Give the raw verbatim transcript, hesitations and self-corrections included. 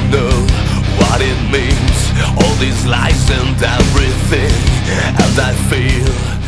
know what it means, all these lies and everything. And I feel